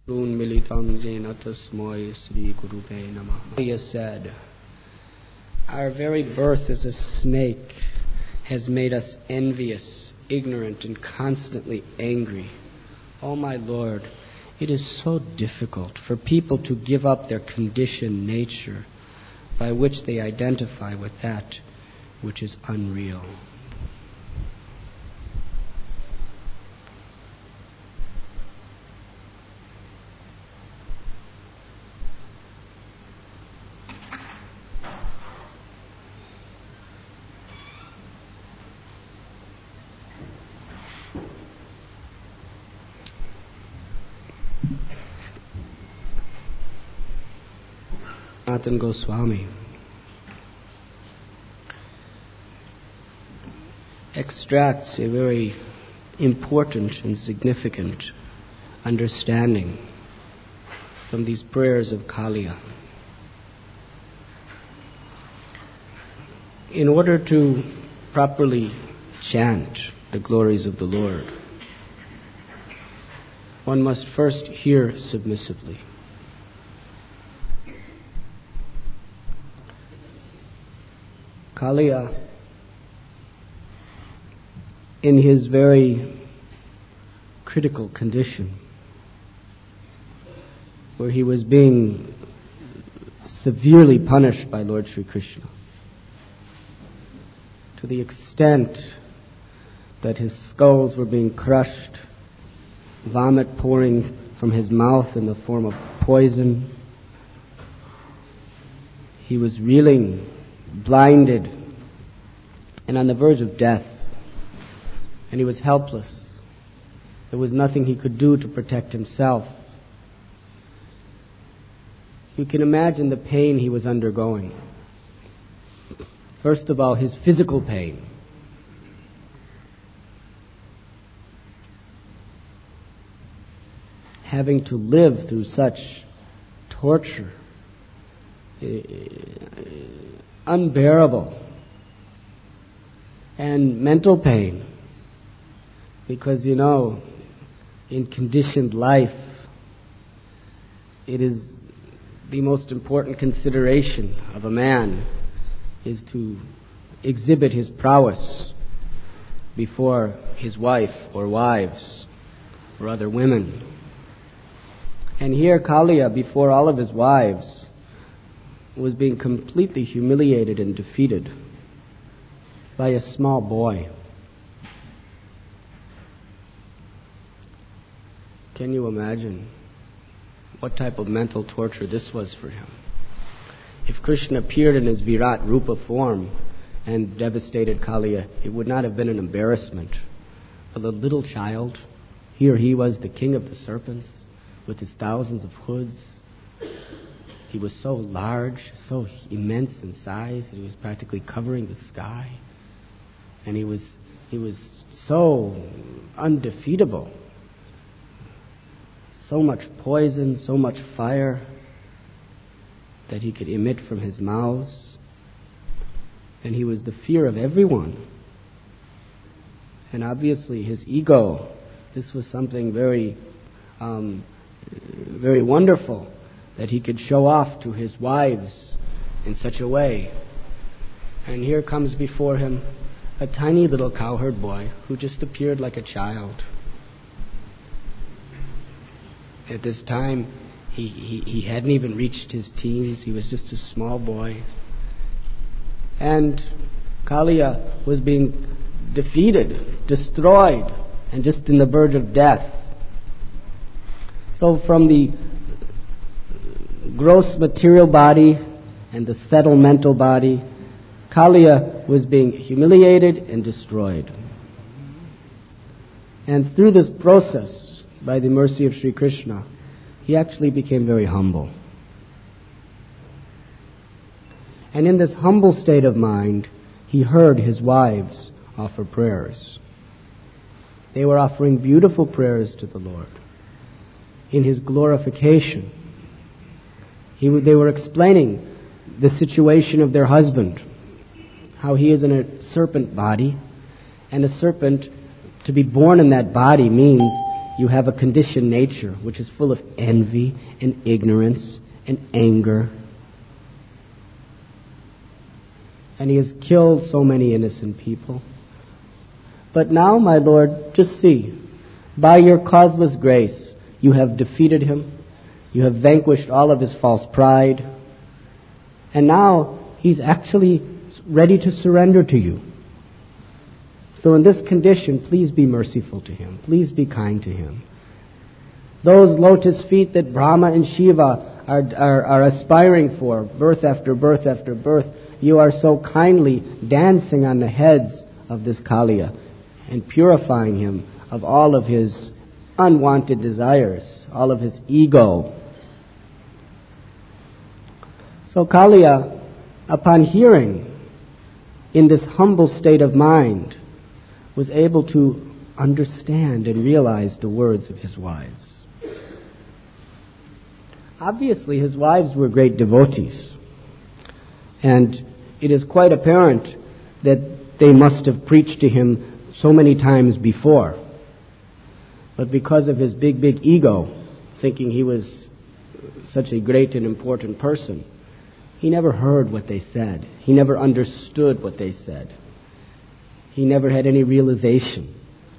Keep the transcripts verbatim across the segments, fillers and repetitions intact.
He has said, our very birth as a snake has made us envious, ignorant, and constantly angry. Oh my Lord, it is so difficult for people to give up their conditioned nature by which they identify with that which is unreal. Sanatana Goswami extracts a very important and significant understanding from these prayers of Kaliya. In order to properly chant the glories of the Lord, one must first hear submissively. Kaliya, in his very critical condition, where he was being severely punished by Lord Sri Krishna, to the extent that his skulls were being crushed, vomit pouring from his mouth in the form of poison. He was reeling, blinded, and on the verge of death. And he was helpless. There was nothing he could do to protect himself. You can imagine the pain he was undergoing. First of all, his physical pain. Having to live through such torture, unbearable, and mental pain, because you know, in conditioned life, it is the most important consideration of a man is to exhibit his prowess before his wife or wives or other women. And here Kaliya, before all of his wives, was being completely humiliated and defeated by a small boy. Can you imagine what type of mental torture this was for him? If Krishna appeared in his Virat Rupa form and devastated Kaliya, it would not have been an embarrassment. But the little child, here he was, the king of the serpents, with his thousands of hoods. He was so large, so immense in size, he was practically covering the sky. And he was he was so undefeatable. So much poison, so much fire that he could emit from his mouths. And he was the fear of everyone. And obviously his ego, this was something very, um, very wonderful, that he could show off to his wives in such a way. And here comes before him a tiny little cowherd boy who just appeared like a child. At this time, he, he, he hadn't even reached his teens. He was just a small boy. And Kaliya was being defeated, destroyed, and just in the verge of death. So from the gross material body and the subtle mental body, Kaliya was being humiliated and destroyed. And through this process, by the mercy of Sri Krishna, he actually became very humble. And in this humble state of mind, he heard his wives offer prayers. They were offering beautiful prayers to the Lord in his glorification. He, they were explaining the situation of their husband, how he is in a serpent body, and a serpent, to be born in that body means you have a conditioned nature which is full of envy and ignorance and anger. And he has killed so many innocent people. But now, my Lord, just see, by your causeless grace, you have defeated him. You have vanquished all of his false pride. And now he's actually ready to surrender to you. So in this condition, please be merciful to him. Please be kind to him. Those lotus feet that Brahma and Shiva are, are, are aspiring for, birth after birth after birth, you are so kindly dancing on the heads of this Kaliya and purifying him of all of his unwanted desires, all of his ego. So Kaliya, upon hearing in this humble state of mind, was able to understand and realize the words of his wives. Obviously, his wives were great devotees, and it is quite apparent that they must have preached to him so many times before. But because of his big, big ego, thinking he was such a great and important person, he never heard what they said. He never understood what they said. He never had any realization.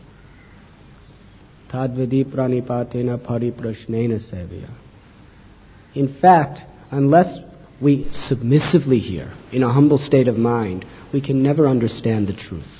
Tadvidi pranipatena pariprashnena sevya. In fact, unless we submissively hear, in a humble state of mind, we can never understand the truth.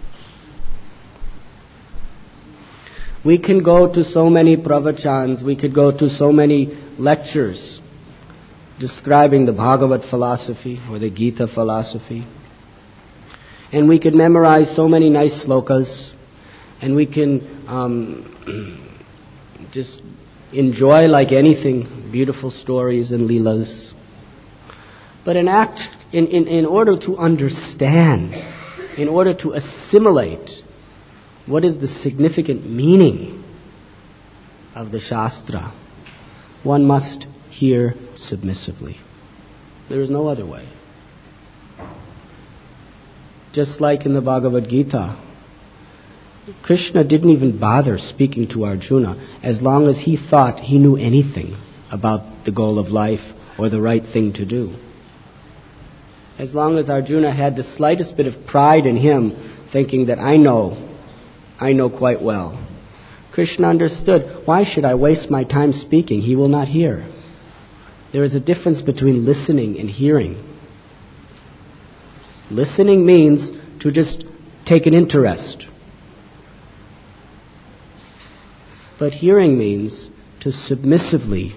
We can go to so many pravachans, we could go to so many lectures describing the Bhagavad philosophy or the Gita philosophy. And we could memorize so many nice slokas, and we can um, just enjoy like anything beautiful stories and leelas. But in act, in, in, in order to understand, in order to assimilate what is the significant meaning of the Shastra, one must hear submissively. There is no other way. Just like in the Bhagavad Gita, Krishna didn't even bother speaking to Arjuna as long as he thought he knew anything about the goal of life or the right thing to do. As long as Arjuna had the slightest bit of pride in him, thinking that I know, I know quite well, Krishna understood, why should I waste my time speaking? He will not hear. There is a difference between listening and hearing. Listening means to just take an interest. But hearing means to submissively,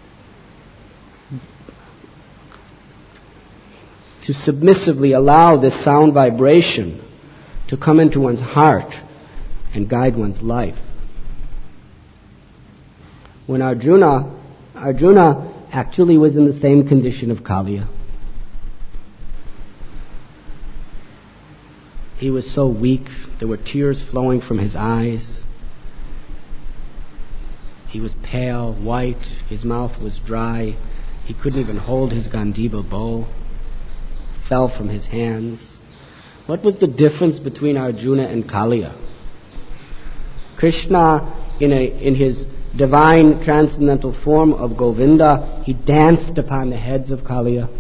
to submissively allow this sound vibration to come into one's heart and guide one's life. When Arjuna, Arjuna actually was in the same condition of Kaliya. He was so weak, there were tears flowing from his eyes. He was pale, white, his mouth was dry. He couldn't even hold his Gandiva bow. Fell from his hands. What was the difference between Arjuna and Kaliya? Krishna, in, a, in his divine transcendental form of Govinda, he danced upon the heads of Kaliya.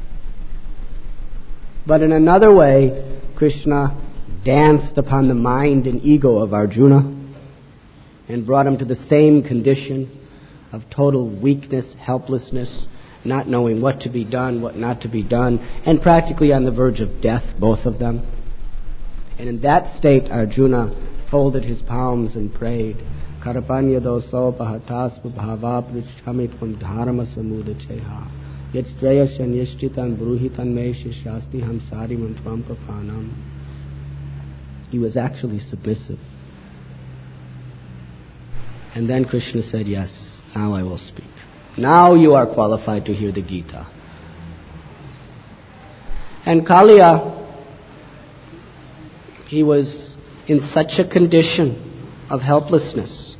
But in another way, Krishna danced upon the mind and ego of Arjuna and brought him to the same condition of total weakness, helplessness, not knowing what to be done, what not to be done, and practically on the verge of death, both of them. And in that state, Arjuna folded his palms and prayed, Karapanya doso pahataspa bhava prichamit dharma samudacheha yajtraya shanyashtitan bruhitan me shishasti hamsari mantram papanam. He was actually submissive. And then Krishna said, yes, now I will speak. Now you are qualified to hear the Gita. And Kaliya, he was in such a condition of helplessness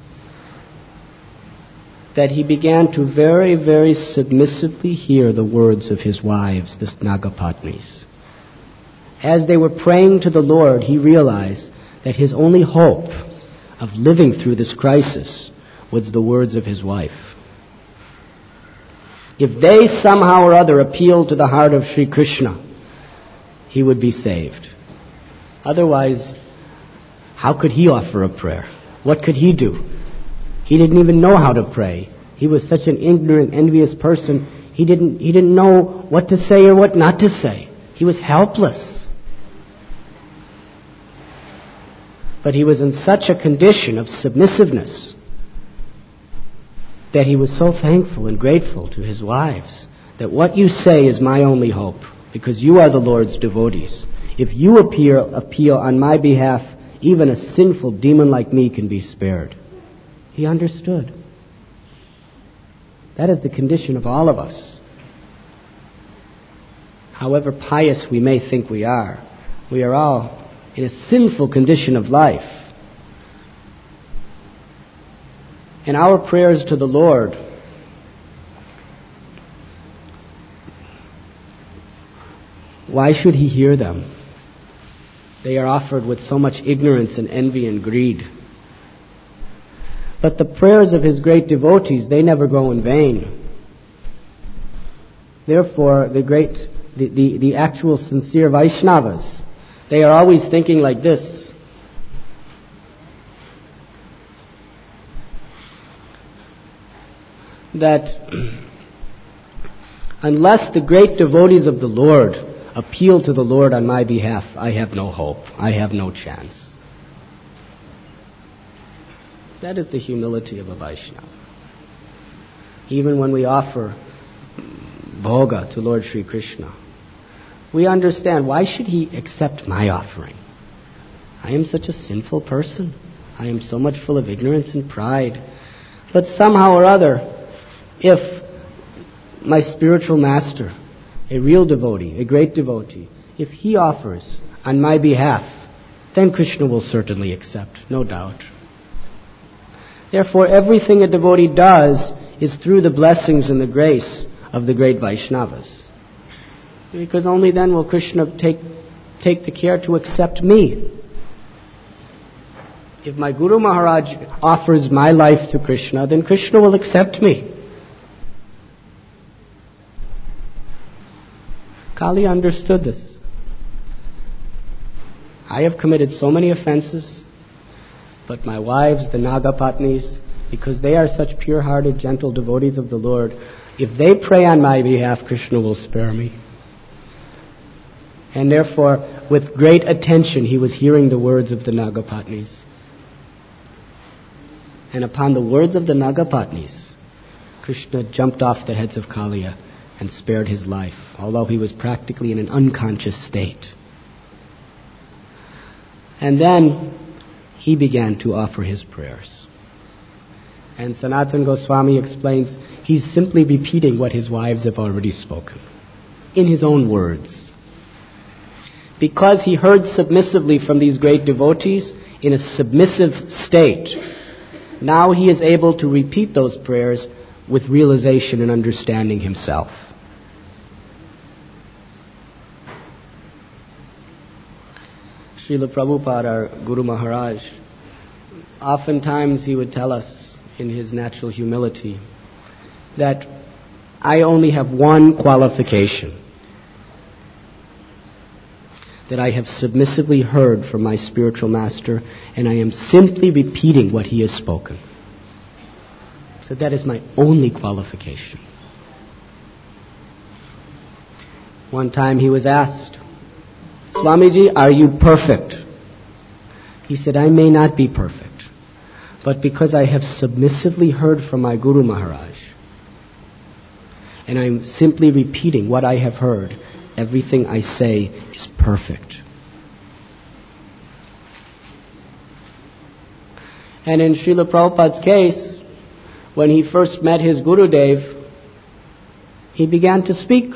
that he began to very, very submissively hear the words of his wives, the Nagapatnis. As they were praying to the Lord, he realized that his only hope of living through this crisis was the words of his wife. If they somehow or other appealed to the heart of Sri Krishna, he would be saved. Otherwise, how could he offer a prayer? What could he do? He didn't even know how to pray. He was such an ignorant, envious person. He didn't, he didn't know what to say or what not to say. He was helpless. But he was in such a condition of submissiveness that he was so thankful and grateful to his wives that what you say is my only hope, because you are the Lord's devotees. If you appear, appeal on my behalf, even a sinful demon like me can be spared. He understood. That is the condition of all of us. However pious we may think we are, we are all in a sinful condition of life. And our prayers to the Lord why should he hear them? They are offered with so much ignorance and envy and greed. But the prayers of his great devotees, they never go in vain. Therefore, the great, the, the, the actual sincere Vaishnavas, they are always thinking like this: that unless the great devotees of the Lord appeal to the Lord on my behalf, I have no hope. I have no chance. That is the humility of a Vaishnava. Even when we offer bhoga to Lord Sri Krishna, we understand, why should he accept my offering? I am such a sinful person. I am so much full of ignorance and pride. But somehow or other, if my spiritual master, a real devotee, a great devotee, if he offers on my behalf, then Krishna will certainly accept, no doubt. Therefore, everything a devotee does is through the blessings and the grace of the great Vaishnavas. Because only then will Krishna take, take the care to accept me. If my Guru Maharaj offers my life to Krishna, then Krishna will accept me. Kali understood this. I have committed so many offenses, but my wives, the Nagapatnis, because they are such pure-hearted, gentle devotees of the Lord, if they pray on my behalf, Krishna will spare me. And therefore, with great attention, he was hearing the words of the Nagapatnis. And upon the words of the Nagapatnis, Krishna jumped off the heads of Kaliya and spared his life, although he was practically in an unconscious state. And then he began to offer his prayers. And Sanatana Goswami explains, he's simply repeating what his wives have already spoken, in his own words. Because he heard submissively from these great devotees in a submissive state, now he is able to repeat those prayers with realization and understanding himself. Srila Prabhupada, our Guru Maharaj, oftentimes he would tell us in his natural humility that I only have one qualification, that I have submissively heard from my spiritual master and I am simply repeating what he has spoken. So that is my only qualification. One time he was asked, Swamiji, are you perfect? He said, I may not be perfect, but because I have submissively heard from my Guru Maharaj, and I'm simply repeating what I have heard, everything I say is perfect. And in Srila Prabhupada's case, when he first met his Gurudev, he began to speak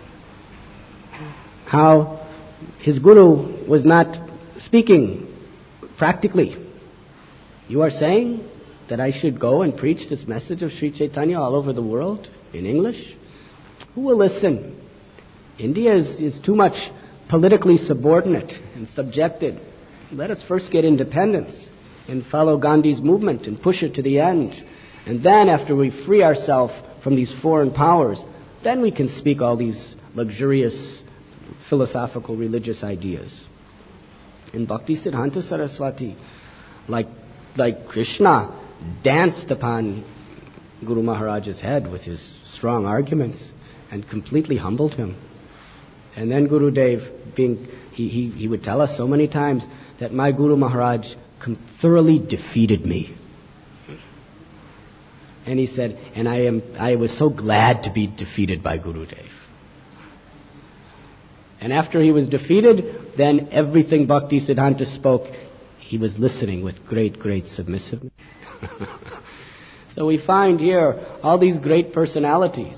how his Guru was not speaking practically. You are saying that I should go and preach this message of Sri Chaitanya all over the world in English? Who will listen? India is, is too much politically subordinate and subjected. Let us first get independence. and follow Gandhi's movement and push it to the end. And then after we free ourselves from these foreign powers, then we can speak all these luxurious philosophical religious ideas. In Bhaktisiddhanta Saraswati, like, like Krishna danced upon Guru Maharaj's head with his strong arguments and completely humbled him. And then Guru Dev, being, he, he, he would tell us so many times that my Guru Maharaj thoroughly defeated me. And he said, and I am I was so glad to be defeated by Guru Dev. And after he was defeated, then everything Bhaktisiddhanta spoke, he was listening with great, great submissiveness. So we find here all these great personalities.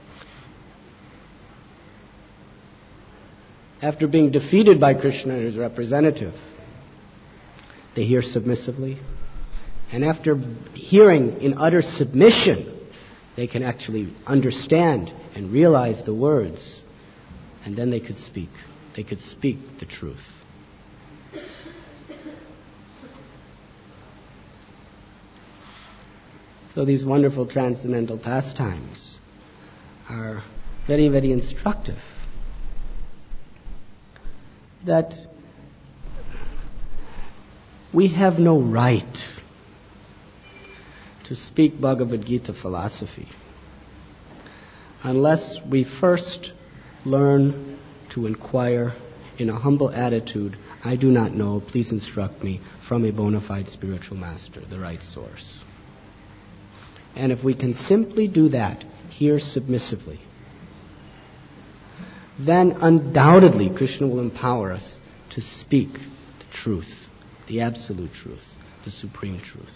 After being defeated by Krishna and his representative, they hear submissively. And after hearing in utter submission, they can actually understand and realize the words. And then they could speak. They could speak the truth. So these wonderful transcendental pastimes are very, very instructive. That we have no right to speak Bhagavad Gita philosophy unless we first learn to inquire in a humble attitude, I do not know, please instruct me, from a bona fide spiritual master, the right source. And if we can simply do that, hear submissively, then undoubtedly Krishna will empower us to speak the truth, the absolute truth, the supreme truth.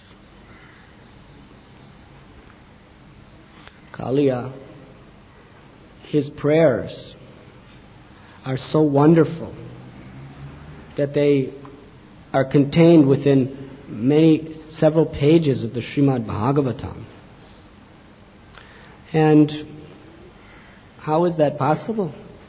Kaliya, his prayers are so wonderful that they are contained within many, several pages of the Srimad Bhagavatam. And how is that possible?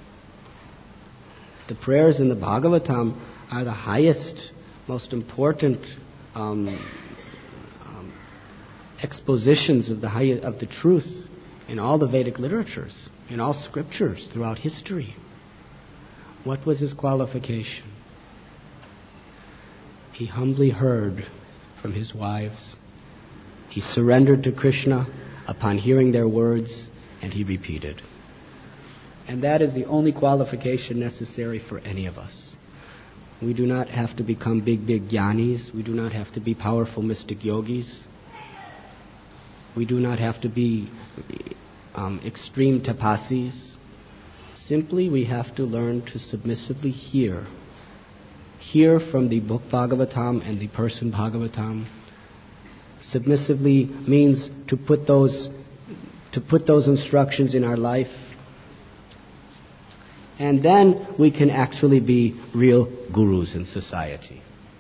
The prayers in the Bhagavatam are the highest, most important um, um, expositions of the high, of the truth in all the Vedic literatures, in all scriptures throughout history. What was his qualification? He humbly heard from his wives. He surrendered to Krishna upon hearing their words, and he repeated. And that is the only qualification necessary for any of us. We do not have to become big, big jnanis. We do not have to be powerful mystic yogis. We do not have to be um, extreme tapasis. Simply, we have to learn to submissively hear. Hear from the book Bhagavatam and the person Bhagavatam. Submissively means to put those, to put those instructions in our life. And then we can actually be real gurus in society.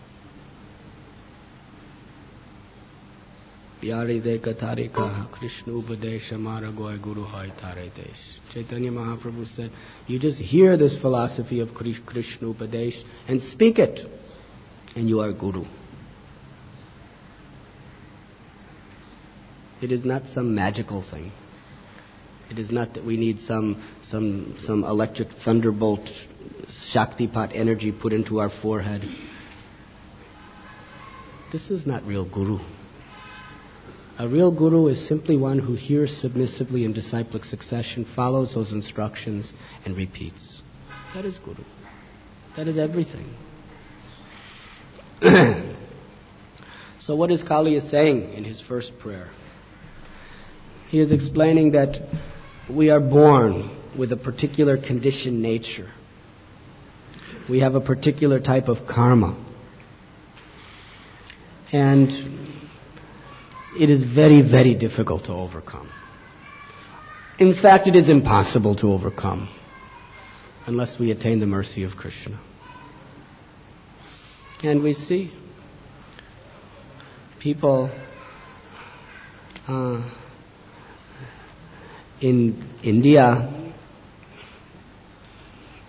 Yari de katari kaha Krishna upadesh amara goy guru hoy tare desh. Chaitanya Mahaprabhu said, you just hear this philosophy of Krishna upadesh and speak it, and you are guru. It is not some magical thing. It is not that we need some some some electric thunderbolt, Shaktipat energy put into our forehead. This is not real guru. A real guru is simply one who hears submissively in disciplic succession, follows those instructions, and repeats. That is guru. That is everything. So what is Kaliya saying in his first prayer? He is explaining that we are born with a particular conditioned nature. We have a particular type of karma. And it is very, very difficult to overcome. In fact, it is impossible to overcome unless we attain the mercy of Krishna. And we see people uh, in India,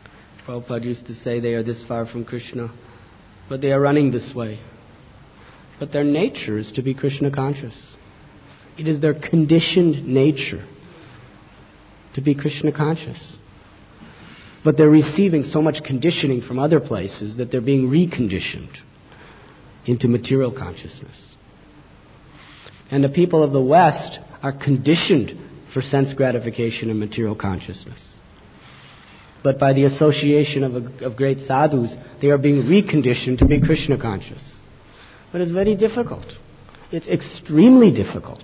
Prabhupada used to say they are this far from Krishna, but they are running this way. But their nature is to be Krishna conscious. It is their conditioned nature to be Krishna conscious. But they're receiving so much conditioning from other places that they're being reconditioned into material consciousness. And the people of the West are conditioned for sense gratification and material consciousness. But by the association of, a, of great sadhus, they are being reconditioned to be Krishna conscious. But it's very difficult. It's extremely difficult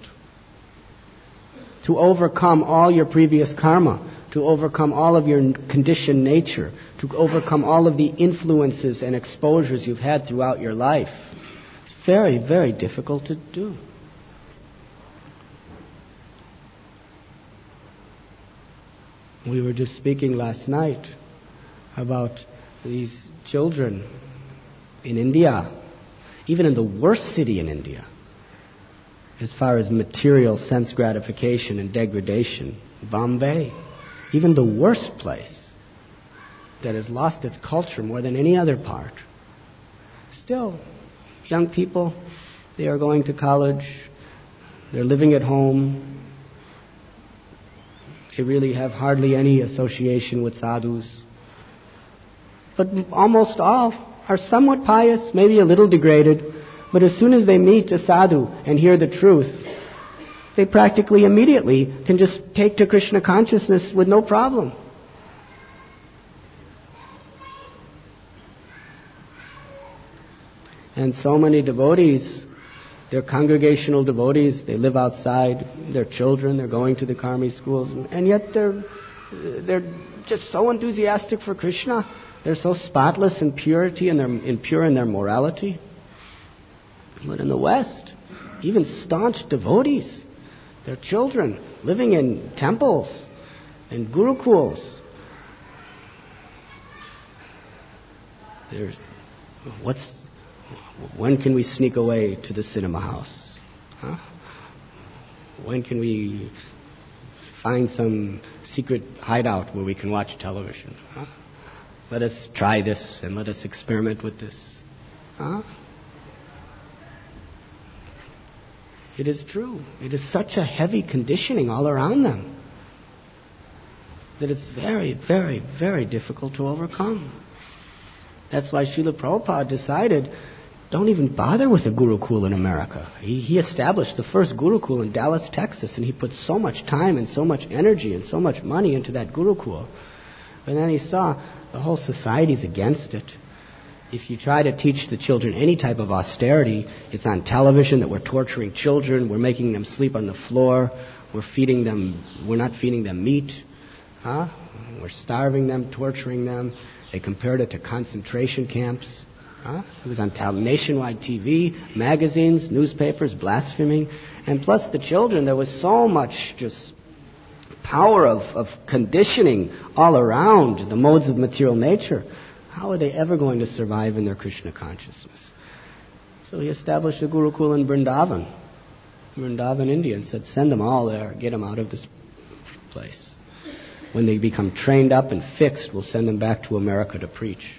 to overcome all your previous karma, to overcome all of your conditioned nature, to overcome all of the influences and exposures you've had throughout your life. It's very, very difficult to do. We were just speaking last night about these children in India, even in the worst city in India, as far as material sense gratification and degradation, Bombay, even the worst place that has lost its culture more than any other part. Still, young people, they are going to college, they're living at home, they really have hardly any association with sadhus. But almost all are somewhat pious, maybe a little degraded, but as soon as they meet a sadhu and hear the truth, they practically immediately can just take to Krishna consciousness with no problem. And so many devotees, they're congregational devotees, they live outside, they're children, they're going to the karmi schools, and yet they're they're just so enthusiastic for Krishna. They're so spotless in purity and they're in pure in their morality. But in the West, even staunch devotees, they're children living in temples and gurukuls. There's what's When can we sneak away to the cinema house? Huh? When can we find some secret hideout where we can watch television? Huh? Let us try this and let us experiment with this. Huh? It is true. It is such a heavy conditioning all around them that it's very, very, very difficult to overcome. That's why Srila Prabhupada decided, don't even bother with a Gurukul in America. He, he established the first Gurukul in Dallas, Texas, and he put so much time and so much energy and so much money into that Gurukul. But then he saw the whole society's against it. If you try to teach the children any type of austerity, it's on television that we're torturing children, we're making them sleep on the floor, we're feeding them, we're not feeding them meat, huh? We're starving them, torturing them. They compared it to concentration camps. Huh? It was on tel- nationwide T V, magazines, newspapers, blaspheming. And plus the children, there was so much just power of, of conditioning all around the modes of material nature. How are they ever going to survive in their Krishna consciousness? So he established a Gurukul in Vrindavan, Vrindavan, India, and said, send them all there, get them out of this place. When they become trained up and fixed, we'll send them back to America to preach.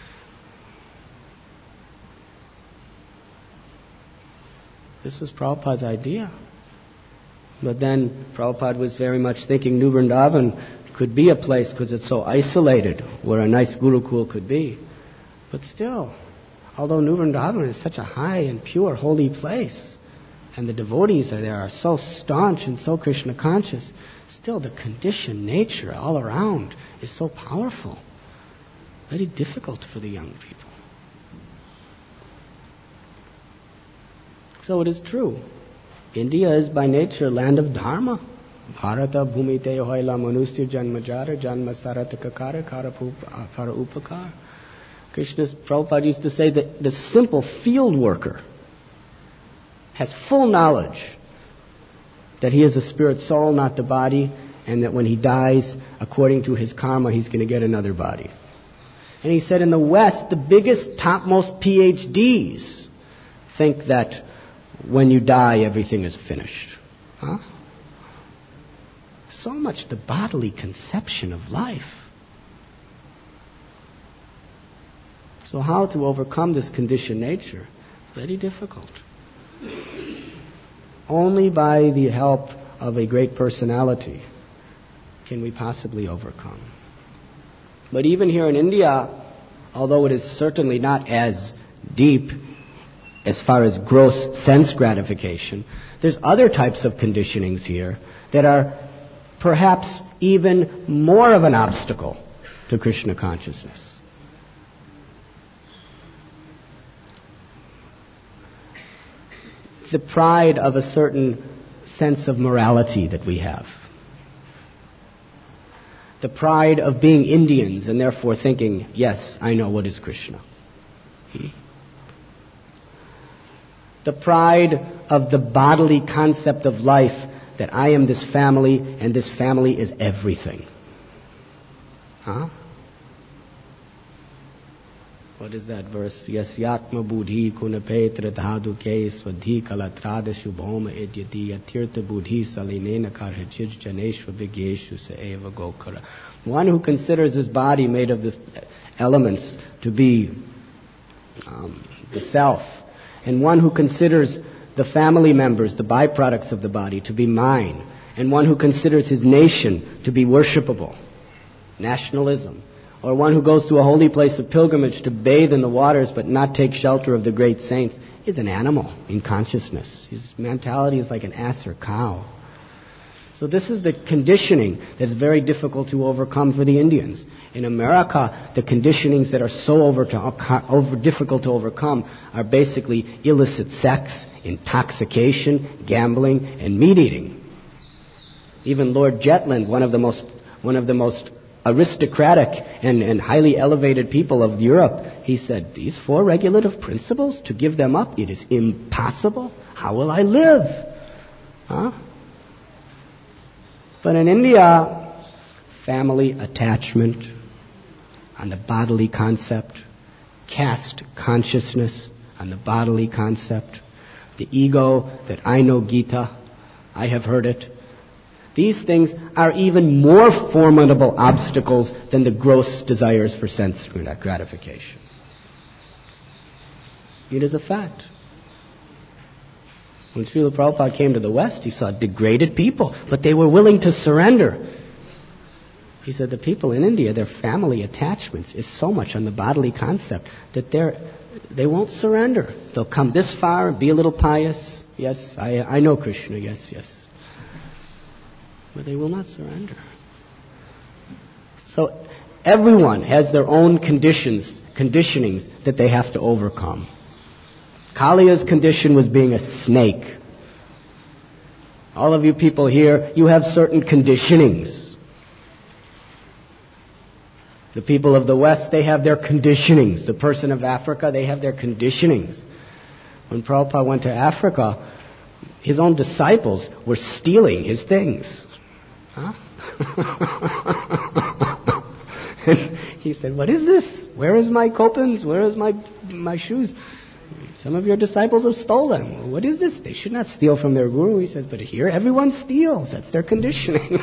This was Prabhupada's idea. But then Prabhupada was very much thinking New Vrindavan could be a place because it's so isolated where a nice Gurukul could be. But still, although New Vrindavan is such a high and pure, holy place, and the devotees are there are so staunch and so Krishna conscious, still the conditioned nature all around is so powerful. Very difficult for the young people. So it is true. India is by nature land of dharma. Bharata bhumite hoila manusya janmajara janma sarata kakara kara upakar. Krishna's Prabhupada used to say that the simple field worker has full knowledge that he is a spirit soul, not the body, and that when he dies, according to his karma, he's going to get another body. And he said in the West, the biggest, topmost P H Ds think that when you die, everything is finished. Huh? So much the bodily conception of life. So how to overcome this conditioned nature? Very difficult. Only by the help of a great personality can we possibly overcome. But even here in India, although it is certainly not as deep as far as gross sense gratification, there's other types of conditionings here that are perhaps even more of an obstacle to Krishna consciousness. The pride of a certain sense of morality that we have. The pride of being Indians and therefore thinking, yes, I know what is Krishna. Hmm? The pride of the bodily concept of life, that I am this family and this family is everything. Huh? What is that verse? Yasyatma buddhi kunapetra dhaduke swadhi kalatrada shubhoma edyati yatirtha buddhi salinena karhachij janeshva vigyeshu saeva gokara. One who considers his body made of the elements to be um, the self, and one who considers the family members, the byproducts of the body, to be mine, and one who considers his nation to be worshipable, nationalism, or one who goes to a holy place of pilgrimage to bathe in the waters but not take shelter of the great saints, is an animal in consciousness. His mentality is like an ass or cow. So this is the conditioning that's very difficult to overcome for the Indians. In America, the conditionings that are so over to, over difficult to overcome are basically illicit sex, intoxication, gambling, and meat eating. Even Lord Jetland, one of the most one of the most aristocratic and, and highly elevated people of Europe, he said, these four regulative principles, to give them up, it is impossible. How will I live? Huh? But in India, family attachment on the bodily concept, caste consciousness on the bodily concept, the ego that I know Gita, I have heard it. These things are even more formidable obstacles than the gross desires for sense gratification. It is a fact. When Srila Prabhupada came to the West, he saw degraded people, but they were willing to surrender. He said the people in India, their family attachments is so much on the bodily concept that they're, they won't surrender. They'll come this far, be a little pious. Yes, I, I know Krishna, yes, yes. But they will not surrender. So everyone has their own conditions, conditionings that they have to overcome. Kaliya's condition was being a snake. All of you people here, you have certain conditionings. The people of the West, they have their conditionings. The person of Africa, they have their conditionings. When Prabhupada went to Africa, his own disciples were stealing his things. Huh? And he said, what is this? Where is my kopans? Where is my my shoes? Some of your disciples have stolen. What is this? They should not steal from their guru. He says, but here everyone steals. That's their conditioning.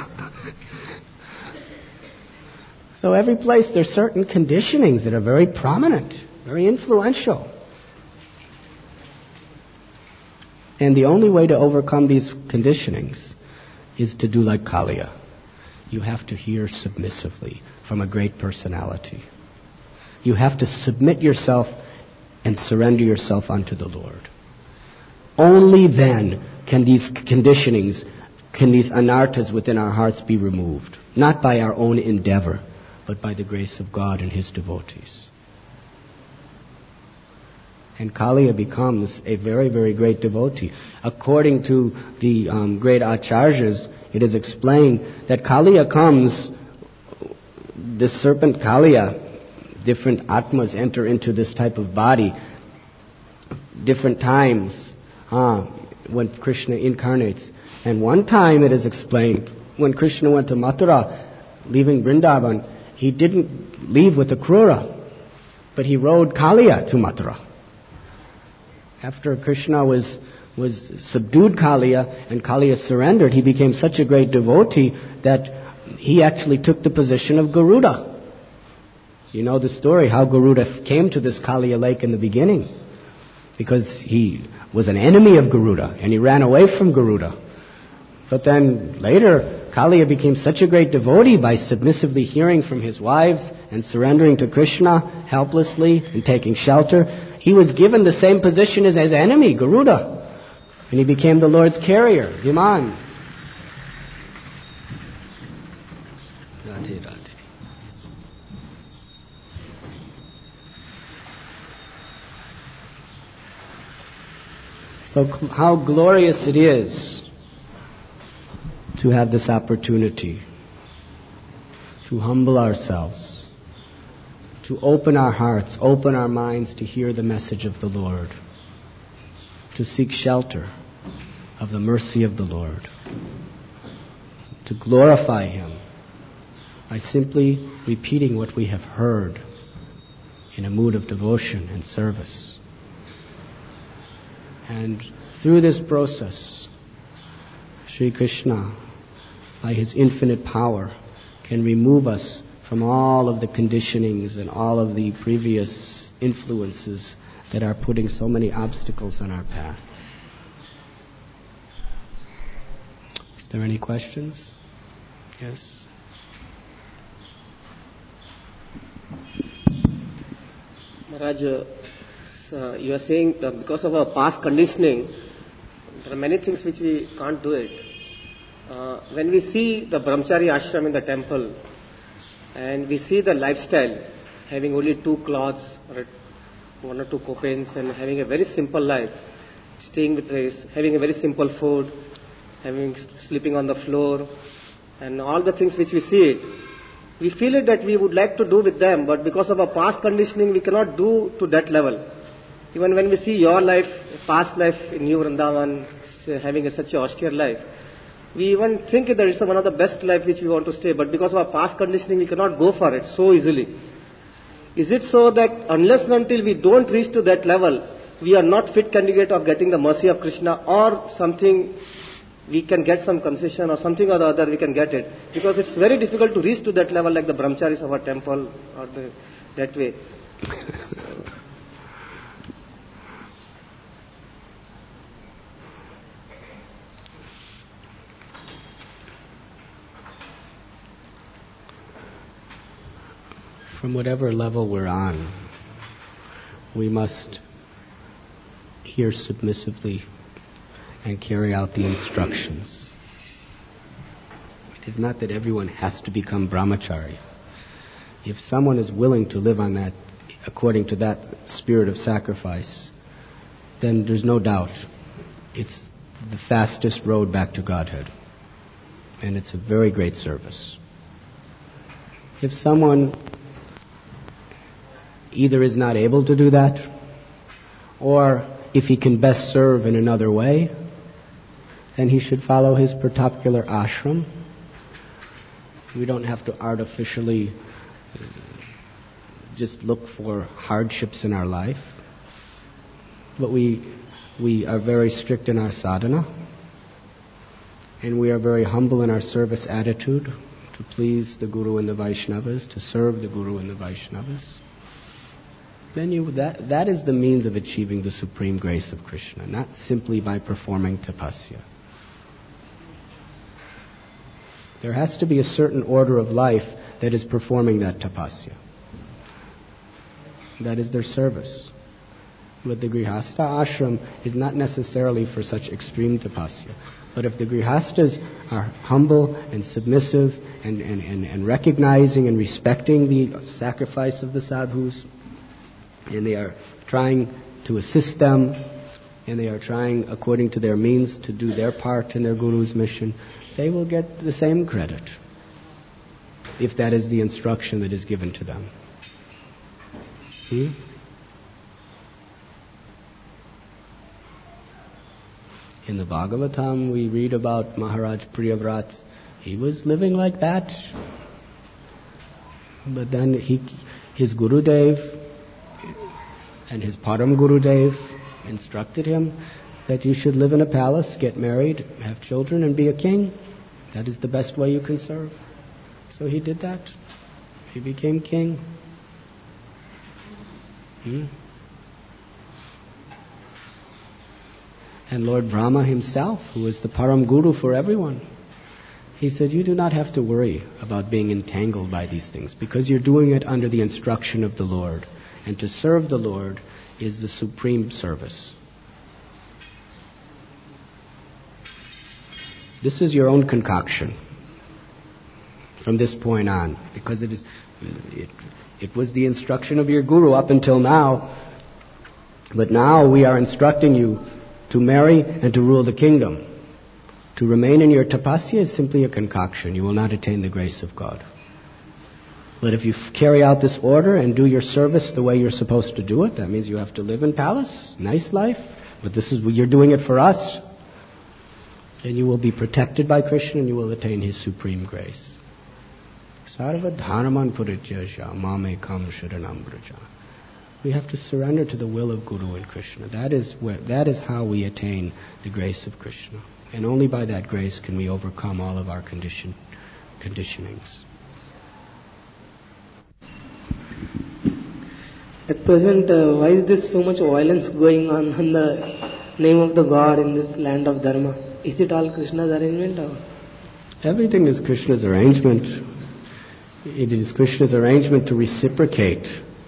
So every place there's certain conditionings that are very prominent, very influential. And the only way to overcome these conditionings is to do like Kaliya. You have to hear submissively from a great personality. You have to submit yourself and surrender yourself unto the Lord. Only then can these conditionings, can these anarthas within our hearts be removed. Not by our own endeavor, but by the grace of God and His devotees. And Kaliya becomes a very, very great devotee. According to the um, great acharyas, it is explained that Kaliya comes, this serpent Kaliya, different atmas enter into this type of body, different times uh, when Krishna incarnates. And one time it is explained, when Krishna went to Mathura, leaving Vrindavan, he didn't leave with a Krura, but he rode Kaliya to Mathura. After Krishna was was subdued Kaliya and Kaliya surrendered, he became such a great devotee that he actually took the position of Garuda. You know the story, how Garuda came to this Kaliya lake in the beginning. Because he was an enemy of Garuda, and he ran away from Garuda. But then later, Kaliya became such a great devotee by submissively hearing from his wives and surrendering to Krishna helplessly and taking shelter. He was given the same position as his enemy, Garuda, and he became the Lord's carrier, Viman. Radhe Radhe. So cl- how glorious it is to have this opportunity to humble ourselves, to open our hearts, open our minds to hear the message of the Lord, to seek shelter of the mercy of the Lord, to glorify Him by simply repeating what we have heard in a mood of devotion and service. And through this process, Sri Krishna, by His infinite power, can remove us from all of the conditionings and all of the previous influences that are putting so many obstacles on our path. Is there any questions? Yes? Maharaj, uh, so you are saying that because of our past conditioning, there are many things which we can't do it. Uh, when we see the brahmachari ashram in the temple, and we see the lifestyle, having only two cloths, or one or two copains, and having a very simple life, staying with this, having a very simple food, having sleeping on the floor, and all the things which we see it, we feel it that we would like to do with them, but because of our past conditioning, we cannot do to that level. Even when we see your life, past life in New Vrindavan, having a, such an austere life, we even think that it's one of the best life which we want to stay, but because of our past conditioning, we cannot go for it so easily. Is it so that unless and until we don't reach to that level, we are not fit candidate of getting the mercy of Krishna, or something we can get some concession or something or the other we can get it? Because it's very difficult to reach to that level like the brahmacharis of our temple or the, that way. So, from whatever level we're on, we must hear submissively and carry out the instructions. It is not that everyone has to become brahmachari. If someone is willing to live on that, according to that spirit of sacrifice, then there's no doubt it's the fastest road back to Godhead. And it's a very great service. If someone either is not able to do that, or if he can best serve in another way, then he should follow his particular ashram. We don't have to artificially just look for hardships in our life, but we we are very strict in our sadhana, and we are very humble in our service attitude to please the Guru and the Vaishnavas, to serve the Guru and the Vaishnavas. Then you, that, that is the means of achieving the supreme grace of Krishna, not simply by performing tapasya. There has to be a certain order of life that is performing that tapasya. That is their service. But the Grihastha ashram is not necessarily for such extreme tapasya. But if the Grihasthas are humble and submissive and, and, and, and recognizing and respecting the sacrifice of the sadhus, and they are trying to assist them, and they are trying according to their means to do their part in their Guru's mission, they will get the same credit, if that is the instruction that is given to them. Hmm? In the Bhagavatam, we read about Maharaj Priyavrat. He was living like that. But then he, his Gurudev and his Param Gurudev instructed him that you should live in a palace, get married, have children, and be a king. That is the best way you can serve. So he did that. He became king. Hmm? And Lord Brahma himself, who is the Param Guru for everyone, he said, you do not have to worry about being entangled by these things because you're doing it under the instruction of the Lord. And to serve the Lord is the supreme service. This is your own concoction from this point on, because it is it, it was the instruction of your Guru up until now, but now we are instructing you to marry and to rule the kingdom. To remain in your tapasya is simply a concoction. You will not attain the grace of God. But if you f- carry out this order and do your service the way you're supposed to do it, that means you have to live in palace, nice life, but this is you're doing it for us. Then you will be protected by Krishna and you will attain His supreme grace. Sarva dharman purityasya mame kam sharanam braja. We have to surrender to the will of Guru and Krishna. That is where, that is how we attain the grace of Krishna. And only by that grace can we overcome all of our condition, conditionings. At present, uh, why is there so much violence going on in the name of the God in this land of Dharma? Is it all Krishna's arrangement? Or? Everything is Krishna's arrangement. It is Krishna's arrangement to reciprocate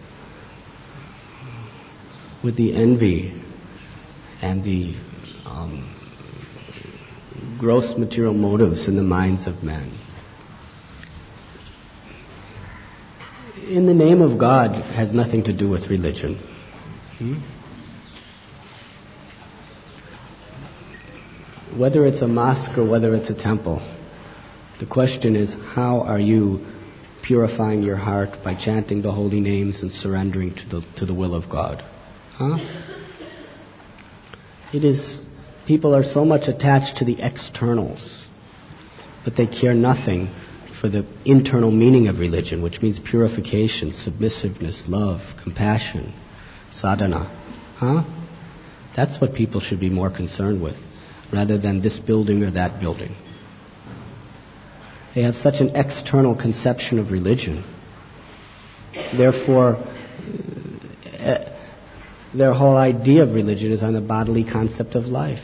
with the envy and the um, gross material motives in the minds of men. In the name of God has nothing to do with religion. Hmm? Whether it's a mosque or whether it's a temple, the question is, how are you purifying your heart by chanting the holy names and surrendering to the to the will of God? Huh? It is, people are so much attached to the externals, but they care nothing for the internal meaning of religion, which means purification, submissiveness, love, compassion, sadhana. Huh? That's what people should be more concerned with, rather than this building or that building. They have such an external conception of religion. Therefore, uh, their whole idea of religion is on the bodily concept of life.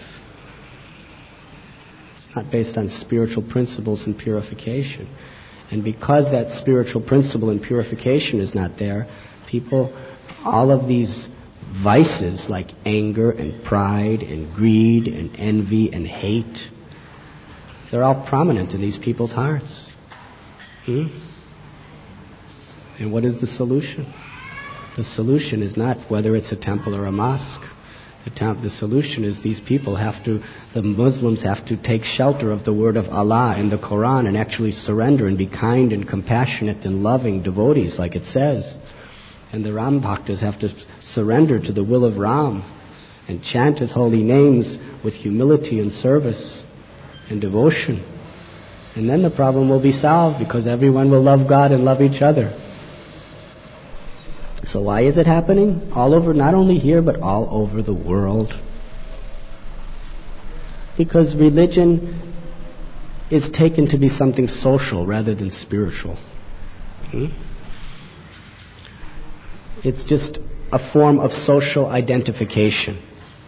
It's not based on spiritual principles and purification. And because that spiritual principle and purification is not there, people, all of these vices like anger and pride and greed and envy and hate, they're all prominent in these people's hearts. Hmm? And what is the solution? The solution is not whether it's a temple or a mosque. The, temp- the solution is these people have to, the Muslims have to take shelter of the word of Allah in the Quran and actually surrender and be kind and compassionate and loving devotees like it says. And the Ram Bhaktas have to surrender to the will of Ram and chant His holy names with humility and service and devotion. And then the problem will be solved because everyone will love God and love each other. So why is it happening? All over, not only here, but all over the world. Because religion is taken to be something social rather than spiritual. Hmm? It's just a form of social identification.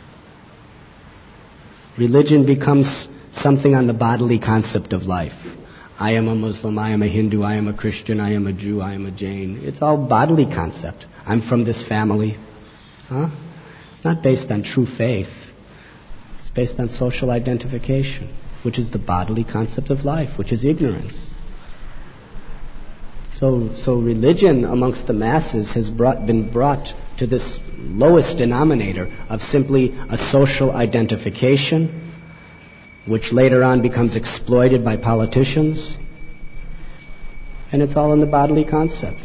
Religion becomes something on the bodily concept of life. I am a Muslim, I am a Hindu, I am a Christian, I am a Jew, I am a Jain. It's all bodily concept. I'm from this family. Huh? It's not based on true faith. It's based on social identification, which is the bodily concept of life, which is ignorance. So, so religion amongst the masses has brought, been brought to this lowest denominator of simply a social identification, which later on becomes exploited by politicians. And it's all in the bodily concept.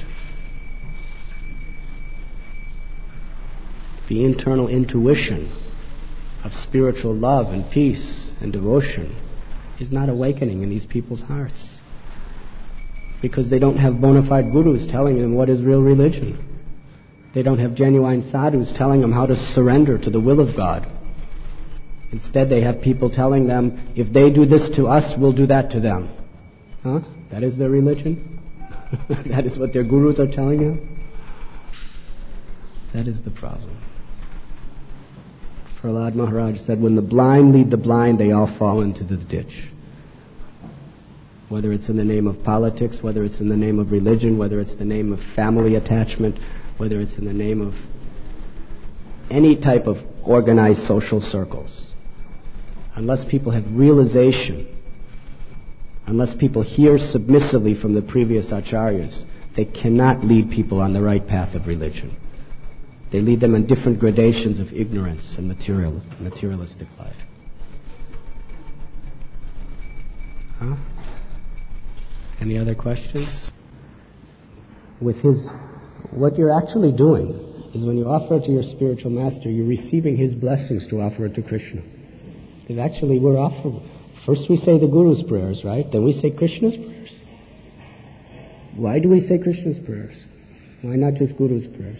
The internal intuition of spiritual love and peace and devotion is not awakening in these people's hearts. Because they don't have bona fide gurus telling them what is real religion. They don't have genuine sadhus telling them how to surrender to the will of God. Instead, they have people telling them, if they do this to us, we'll do that to them. Huh? That is their religion? That is what their gurus are telling them? That is the problem. Prahlad Maharaj said, when the blind lead the blind, they all fall into the ditch. Whether it's in the name of politics, whether it's in the name of religion, whether it's the name of family attachment, whether it's in the name of any type of organized social circles. Unless people have realization, unless people hear submissively from the previous acharyas, they cannot lead people on the right path of religion. They lead them in different gradations of ignorance and material, materialistic life. Huh? Any other questions? With his, what you're actually doing is when you offer it to your spiritual master, you're receiving his blessings to offer it to Krishna. Because actually we're offering, first we say the Guru's prayers, right? Then we say Krishna's prayers. Why do we say Krishna's prayers? Why not just Guru's prayers?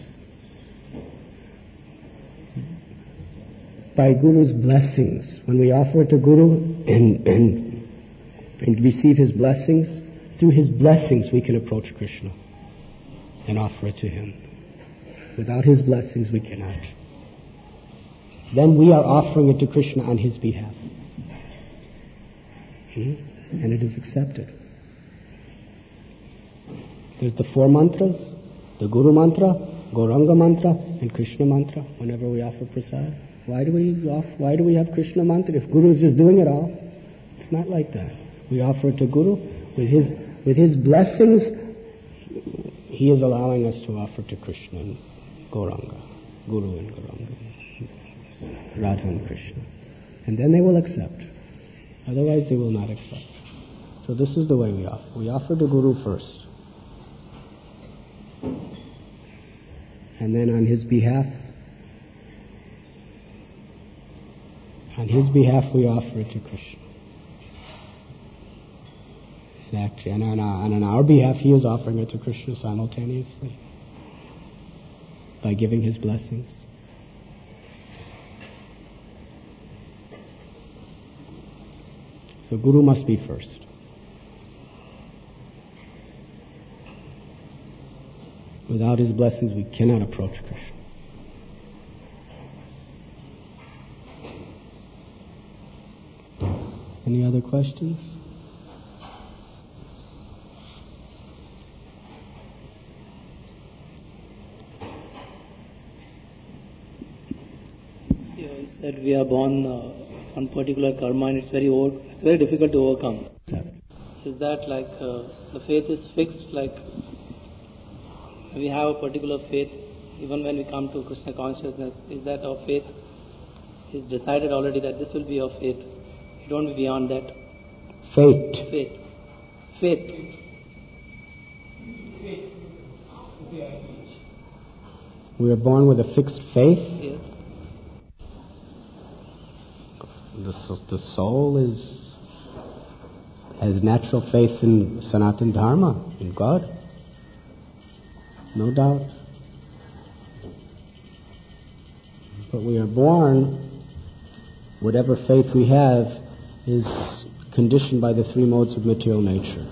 By Guru's blessings. When we offer it to Guru and, and, and receive his blessings, through his blessings we can approach Krishna and offer it to him. Without his blessings we cannot. Then we are offering it to Krishna on his behalf. Hmm? And it is accepted. There's the four mantras, the Guru mantra, Gauranga mantra, and Krishna mantra whenever we offer prasad. Why do we off, why do we have Krishna mantra if Guru is just doing it all? It's not like that. We offer it to Guru with his with his blessings. He is allowing us to offer to Krishna and Gauranga, Guru and Gauranga, Radha and Krishna, and then they will accept. Otherwise, they will not accept. So this is the way we offer. We offer to Guru first, and then on his behalf. On his behalf, we offer it to Krishna. And, actually, and, on our, and on our behalf, he is offering it to Krishna simultaneously by giving his blessings. So Guru must be first. Without his blessings, we cannot approach Krishna. Any other questions? Yeah, you said we are born uh, on particular karma and it's very over, it's very difficult to overcome. Is that like uh, the faith is fixed, like we have a particular faith even when we come to Krishna consciousness? Is that our faith is decided already that this will be our faith? You don't be beyond that. Fate. Faith. Faith. We are born with a fixed faith. Yes. The, the soul is has natural faith in Sanatana Dharma, in God. No doubt. But we are born, whatever faith we have is conditioned by the three modes of material nature.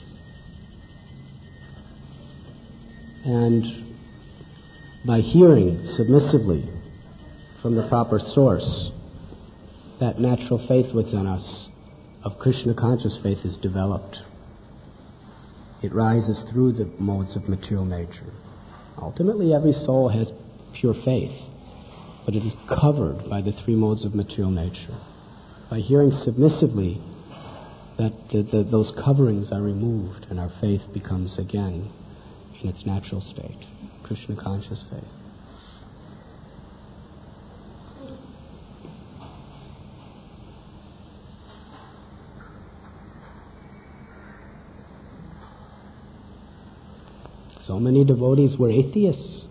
And by hearing submissively from the proper source, that natural faith within us of Krishna conscious faith is developed. It rises through the modes of material nature. Ultimately, every soul has pure faith, but it is covered by the three modes of material nature. By hearing submissively, that the, the, those coverings are removed and our faith becomes again in its natural state, Krishna conscious faith. So many devotees were atheists.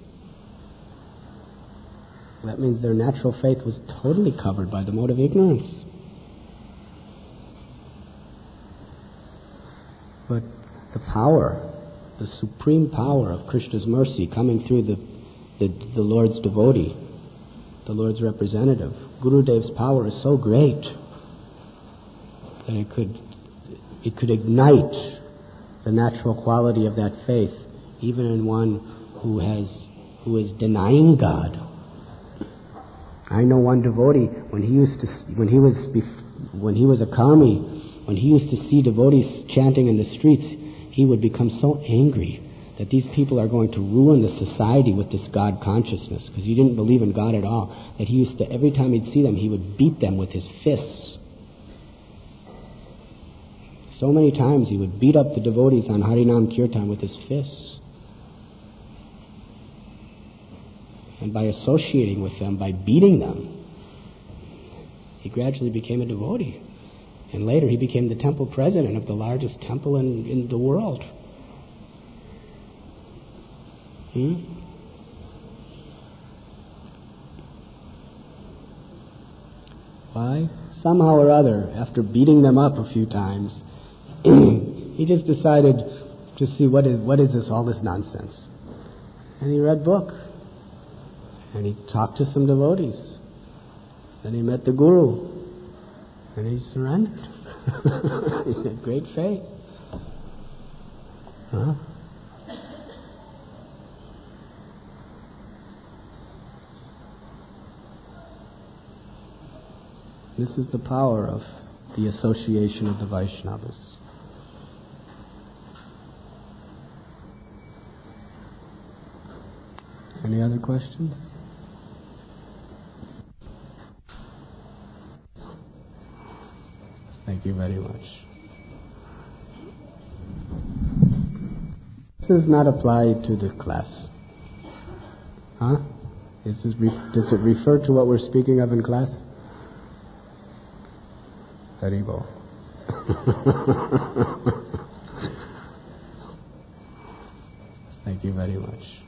That means their natural faith was totally covered by the mode of ignorance. But the power, the supreme power of Krishna's mercy coming through the, the, the Lord's devotee, the Lord's representative, Gurudev's power is so great that it could, it could ignite the natural quality of that faith even in one who has who is denying God. I know one devotee, when he used to, when he was, when he was a karmi, when he used to see devotees chanting in the streets, he would become so angry that these people are going to ruin the society with this God consciousness, because he didn't believe in God at all, that he used to, every time he'd see them, he would beat them with his fists. So many times he would beat up the devotees on Harinam Kirtan with his fists. And by associating with them, by beating them, he gradually became a devotee. And later he became the temple president of the largest temple in, in the world. Hmm? Why? Somehow or other, after beating them up a few times, he just decided to see what is what is this, all this nonsense. And he read book. And he talked to some devotees. And he met the Guru. And he surrendered. He had great faith. Huh? This is the power of the association of the Vaishnavas. Any other questions? Thank you very much. This does not apply to the class. Huh? Is this re- does it refer to what we're speaking of in class? Haribo. Thank you very much.